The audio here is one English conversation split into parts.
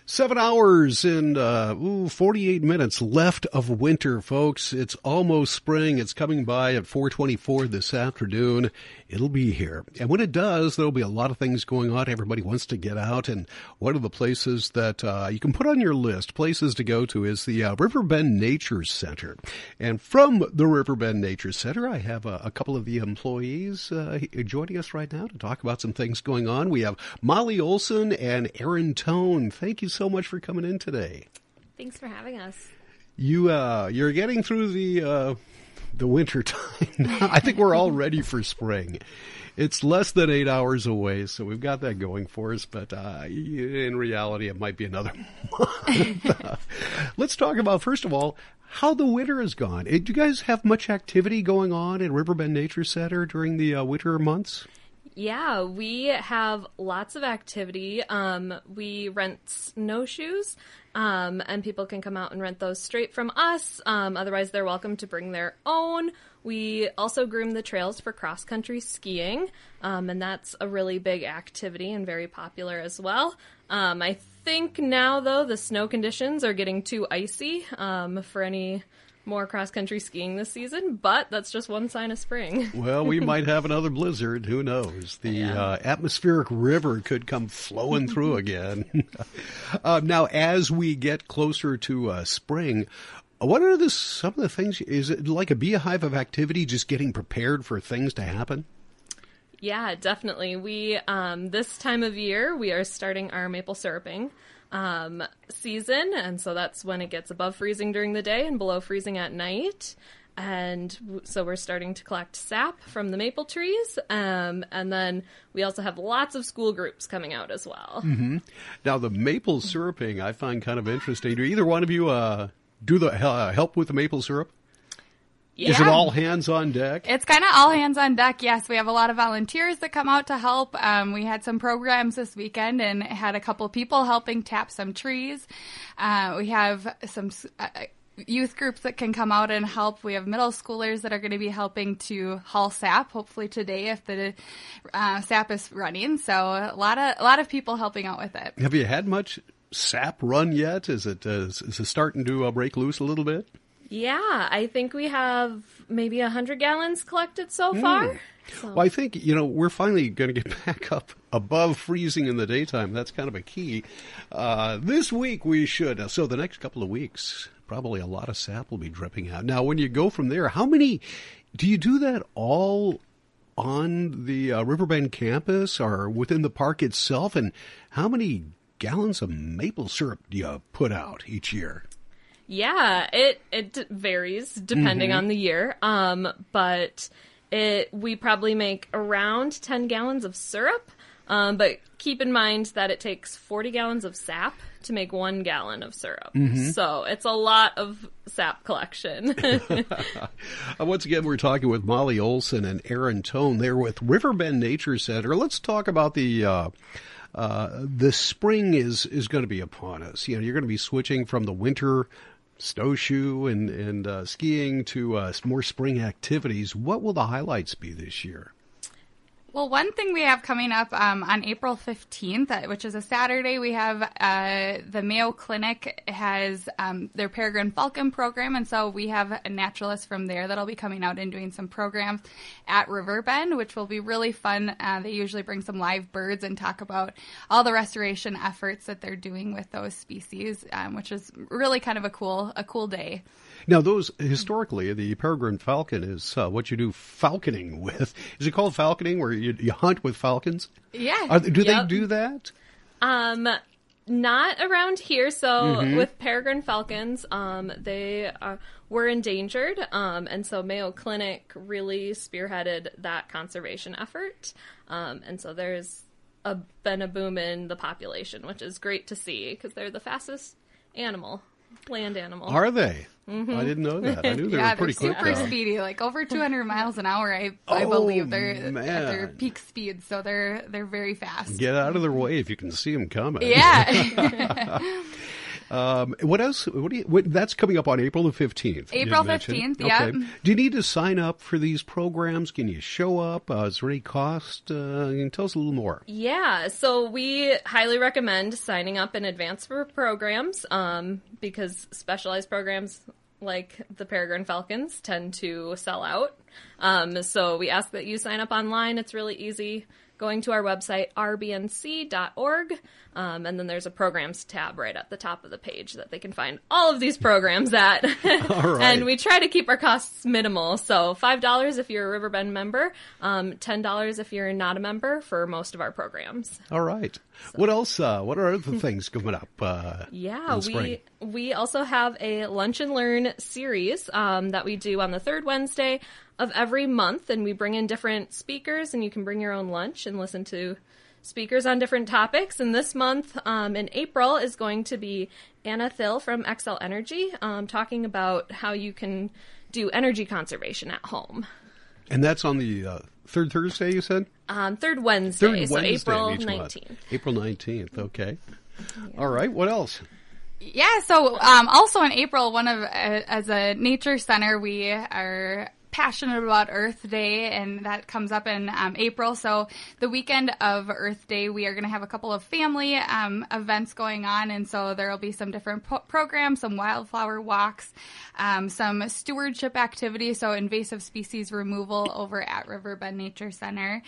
7 hours and 48 minutes left of winter, folks. It's almost spring. It's coming by at 4:24 this afternoon. It'll be here. And when it does, there'll be a lot of things going on. Everybody wants to get out. And one of the places that you can put on your list, places to go to, is the Riverbend Nature Center. And from the Riverbend Nature Center, I have a couple of the employees joining us right now to talk about some things going on. We have Molly Olson and Aaron Tone. Thank you so much for coming in today. Thanks for having us. You're getting through the winter time now. I think we're all ready for spring. It's less than 8 hours away, so we've got that going for us. But in reality, it might be another month. Let's talk about, first of all, how the winter has gone. Do you guys have much activity going on at Riverbend Nature Center during the winter months? Yeah, we have lots of activity. We rent snowshoes, and people can come out and rent those straight from us. Otherwise, they're welcome to bring their own. We also groom the trails for cross-country skiing, and that's a really big activity and very popular as well. I think now, though, the snow conditions are getting too icy for any more cross-country skiing this season, but that's just one sign of spring. Well, we might have another blizzard. Who knows? The atmospheric river could come flowing through again. Now, as we get closer to spring, what are some of the things? Is it like a beehive of activity, just getting prepared for things to happen? Yeah, definitely. We this time of year, we are starting our maple syruping season, and so that's when it gets above freezing during the day and below freezing at night. And so we're starting to collect sap from the maple trees, and then we also have lots of school groups coming out as well. Mm-hmm. Now, the maple syruping I find kind of interesting. Do either one of you do the help with the maple syrup? Yeah. Is it all hands on deck? It's kind of all hands on deck, yes. We have a lot of volunteers that come out to help. We had some programs this weekend and had a couple people helping tap some trees. We have some youth groups that can come out and help. We have middle schoolers that are going to be helping to haul sap, hopefully today if the sap is running. So a lot of people helping out with it. Have you had much sap run yet? Is it starting to break loose a little bit? Yeah, I think we have maybe 100 gallons collected so far. So. Well, I think, we're finally going to get back up above freezing in the daytime. That's kind of a key. This week we should. So the next couple of weeks, probably a lot of sap will be dripping out. Now, when you go from there, how many, do you do that all on the Riverbend campus or within the park itself? And how many gallons of maple syrup do you put out each year? Yeah, it varies depending on the year, but we probably make around 10 gallons of syrup, but keep in mind that it takes 40 gallons of sap to make 1 gallon of syrup. So it's a lot of sap collection. Once again, we're talking with Molly Olson and Aaron Tone. They're with Riverbend Nature Center. Let's talk about the spring is going to be upon us. You're going to be switching from the winter snowshoe and skiing to more spring activities. What will the highlights be this year? Well, one thing we have coming up on April 15th, which is a Saturday, we have the Mayo Clinic has their Peregrine Falcon program, and so we have a naturalist from there that'll be coming out and doing some programs at Riverbend, which will be really fun. They usually bring some live birds and talk about all the restoration efforts that they're doing with those species, which is really kind of a cool day. Now, those historically, the peregrine falcon is what you do falconing with. Is it called falconing, where you hunt with falcons? Yeah. Do they do that? Not around here. So with peregrine falcons, they were endangered, and so Mayo Clinic really spearheaded that conservation effort. And so there's been a boom in the population, which is great to see because they're the fastest land animal. Are they? I didn't know that. I knew they were pretty quick. Super speedy, like over 200 miles an hour. I believe they're at their peak speed, so they're very fast. Get out of their way if you can see them coming. Yeah. What else? That's coming up on April the 15th. April 15th, yeah. Okay. Do you need to sign up for these programs? Can you show up? Is there any cost? Can you tell us a little more? Yeah, so we highly recommend signing up in advance for programs because specialized programs like the Peregrine Falcons tend to sell out. So we ask that you sign up online. It's really easy. Going to our website, rbnc.org, and then there's a programs tab right at the top of the page that they can find all of these programs at. All right. And we try to keep our costs minimal. So $5 if you're a Riverbend member, $10 if you're not a member for most of our programs. All right. So. What else? What are other things coming up in spring? We also have a Lunch and Learn series that we do on the third Wednesday of every month, and we bring in different speakers, and you can bring your own lunch and listen to speakers on different topics. And this month, in April, is going to be Anna Thill from Xcel Energy, talking about how you can do energy conservation at home. And that's on the third Thursday, you said? Third Wednesday, so April each 19th. Month. April 19th, okay. Yeah. All right, what else? Yeah, so also in April, as a nature center, we are passionate about Earth Day, and that comes up in April. So the weekend of Earth Day, we are going to have a couple of family events going on, and so there will be some different programs, some wildflower walks, some stewardship activities, so invasive species removal over at Riverbend Nature Center,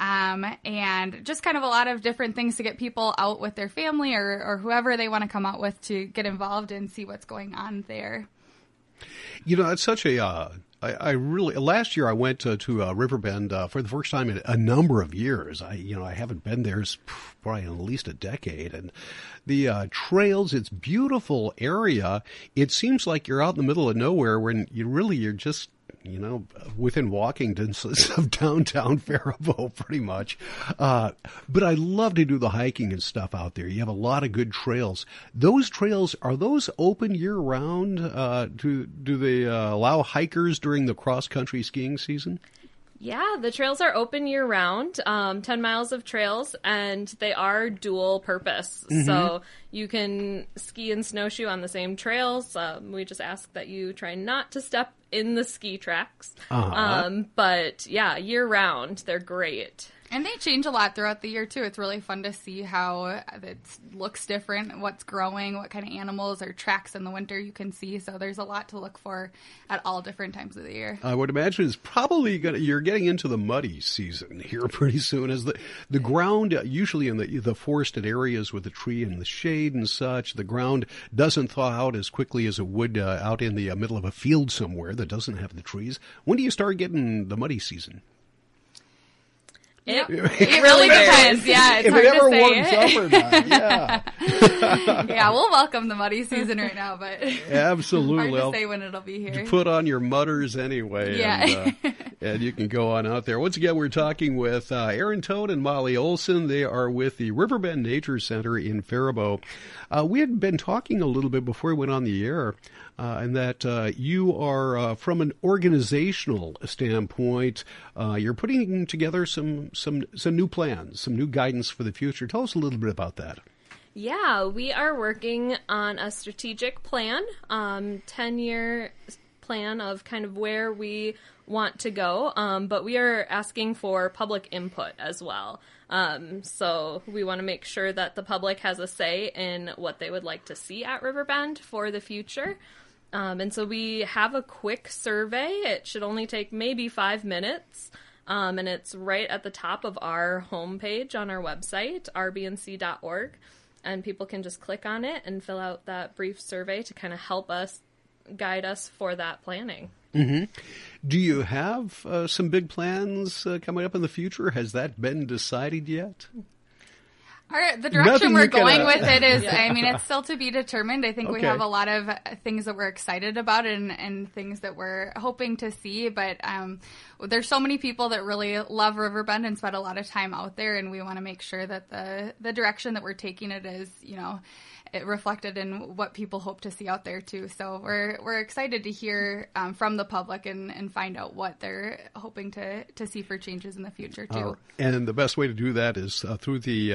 and just kind of a lot of different things to get people out with their family or whoever they want to come out with to get involved and see what's going on there. You know, it's such a I really last year I went to Riverbend for the first time in a number of years. I haven't been there probably in at least a decade, and the trails, it's beautiful area. It seems like you're out in the middle of nowhere when you're just within walking distance of downtown Faribault, pretty much. But I love to do the hiking and stuff out there. You have a lot of good trails. Those trails, are those open year-round? Do they allow hikers during the cross-country skiing season? Yeah, the trails are open year-round, 10 miles of trails, and they are dual purpose. Mm-hmm. So you can ski and snowshoe on the same trails. We just ask that you try not to step in the ski tracks. Uh-huh. But yeah, year-round, they're great. And they change a lot throughout the year, too. It's really fun to see how it looks different, what's growing, what kind of animals or tracks in the winter you can see. So there's a lot to look for at all different times of the year. I would imagine it's probably you're getting into the muddy season here pretty soon, as the ground, usually in the forested areas with the tree and the shade and such, the ground doesn't thaw out as quickly as it would out in the middle of a field somewhere that doesn't have the trees. When do you start getting the muddy season? It really depends. Yeah, it's if hard it ever to say. warms up or not. Yeah. Yeah, we'll welcome the muddy season right now, but absolutely. hard to say when it'll be here. You put on your mutters anyway, yeah. and you can go on out there. Once again, we're talking with Erin Toad and Molly Olson. They are with the Riverbend Nature Center in Faribault. We had been talking a little bit before we went on the air, and that you are, from an organizational standpoint, you're putting together some new plans, some new guidance for the future. Tell us a little bit about that. Yeah, we are working on a strategic plan, 10-year plan of kind of where we want to go, but we are asking for public input as well. So we want to make sure that the public has a say in what they would like to see at Riverbend for the future. And so we have a quick survey. It should only take maybe 5 minutes. And it's right at the top of our homepage on our website, rbnc.org. And people can just click on it and fill out that brief survey to kind of help us, guide us for that planning. Mm-hmm. Do you have some big plans coming up in the future? Has that been decided yet? The direction we're going with it is, I mean, it's still to be determined. I think we have a lot of things that we're excited about and things that we're hoping to see. But there's so many people that really love Riverbend and spend a lot of time out there. And we want to make sure that the direction that we're taking it is, it reflected in what people hope to see out there too. So we're excited to hear from the public and find out what they're hoping to see for changes in the future too. And the best way to do that is through the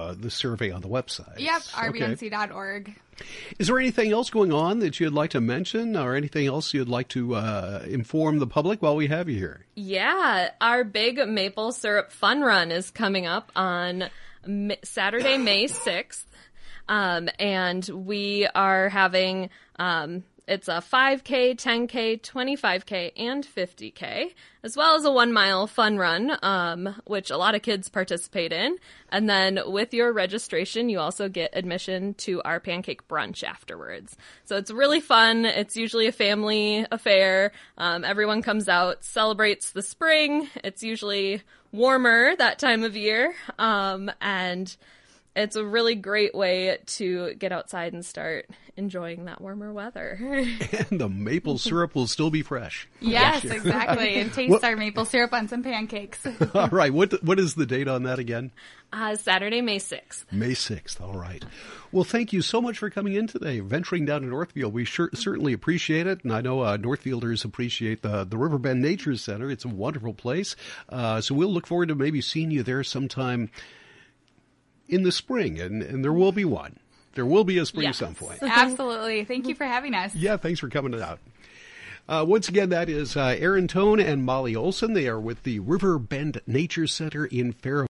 the survey on the website. Yep, Okay. rbnc.org. Is there anything else going on that you'd like to mention, or anything else you'd like to inform the public while we have you here? Yeah, our big maple syrup fun run is coming up on Saturday, May 6th. And we are having, it's a 5K, 10K, 25K, and 50K, as well as a 1 mile fun run, which a lot of kids participate in. And then with your registration, you also get admission to our pancake brunch afterwards. So it's really fun. It's usually a family affair. Everyone comes out, celebrates the spring. It's usually warmer that time of year. And it's a really great way to get outside and start enjoying that warmer weather. And the maple syrup will still be fresh. Yes, exactly. And taste our maple syrup on some pancakes. All right. What is the date on that again? Saturday, May 6th. May 6th. All right. Well, thank you so much for coming in today, venturing down to Northfield. We certainly appreciate it. And I know Northfielders appreciate the Riverbend Nature Center. It's a wonderful place. So we'll look forward to maybe seeing you there sometime in the spring, and there will be one. There will be a spring some point. Absolutely. Thank you for having us. Yeah, thanks for coming out. Once again, that is Erin Tone and Molly Olson. They are with the Riverbend Nature Center in Fairfield.